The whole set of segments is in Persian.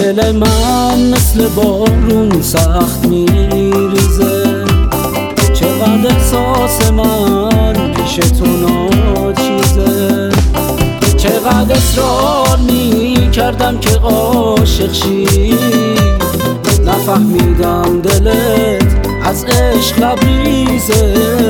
دل من مثل بارون سخت میریزه، چقدر احساس من پیش تو ناچیزه. چقدر اصرار میکردم که عاشق شی، نفهمیدم دلت از عشق لبریزه،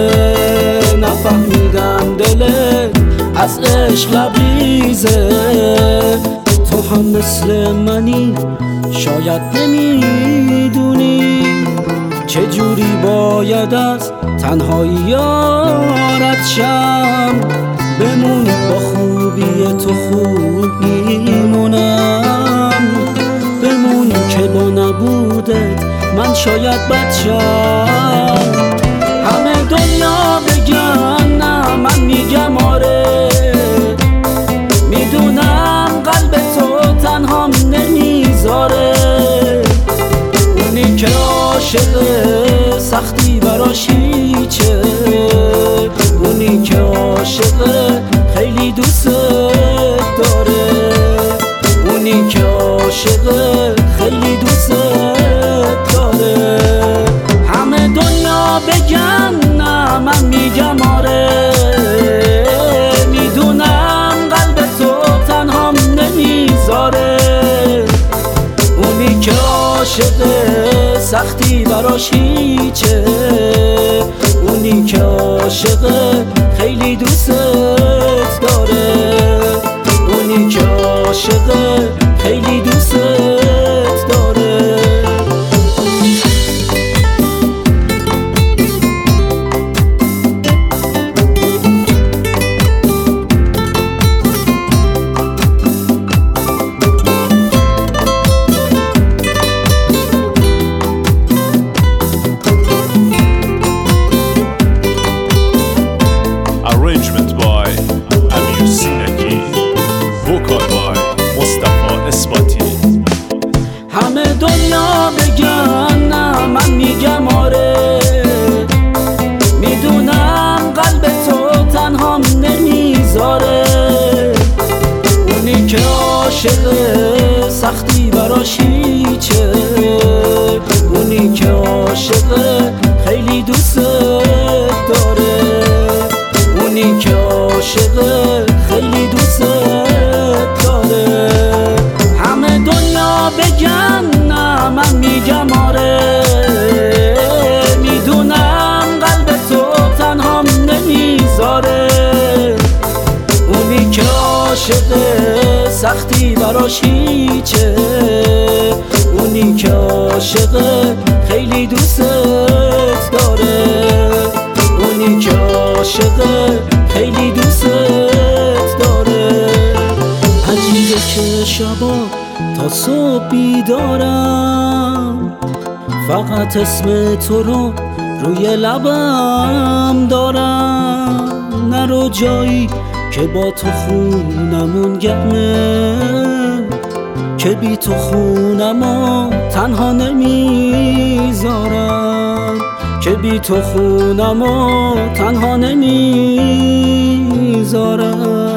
نفهمیدم دلت از عشق لبریزه. تو هم مثل منی شاید نمیدونی چجوری باید از تنهایی یارت شم. بمونی با خوبی تو خوب میمونم، بمونی که با نبودت من شاید بد شم. همه دنیا بگن نه من میگم آره، میدونم قلب تو تنهام نمیذاره. اونی که عاشق سختی براش هیچه، اونی که عاشق خیلی دوست داره، اونی که عاشق خیلی دوست داره. همه دنیا بگن نه من میگم آره، میدونم قلب تو تنهام نمیذاره. اونی که عاشق سختی براش هیچه، اونی که عاشق خیلی دوست داره، اونی که عاشق خیلی دوست داره. Arrangement by Amir Sinaki, vocal by Mustafa Esbati. همه دنیا بگن نه من میگم آره، میدونم قلب تو تنهام نمیذاره. اونی که عاشق سختی براش هیچه، اونی که عاشق خیلی دوست داره، اونی که عاشق خیلی دوست داره. همه دنیا بگن نه من میگم آره، میدونم قلب تو تنهام نمیذاره. اونی که عاشق سختی براش هیچه، اونی که عاشق خیلی دوست داره، اونی که عاشق خیلی دوست داره. عجیبه که شبا تا صبح بیدارم، فقط اسم تو رو روی لبم دارم. نرو جایی که با تو خونمون گرمه، که بی تو خونمو تنها نمیذارم، که بی تو خونمو تنها نمیذارم.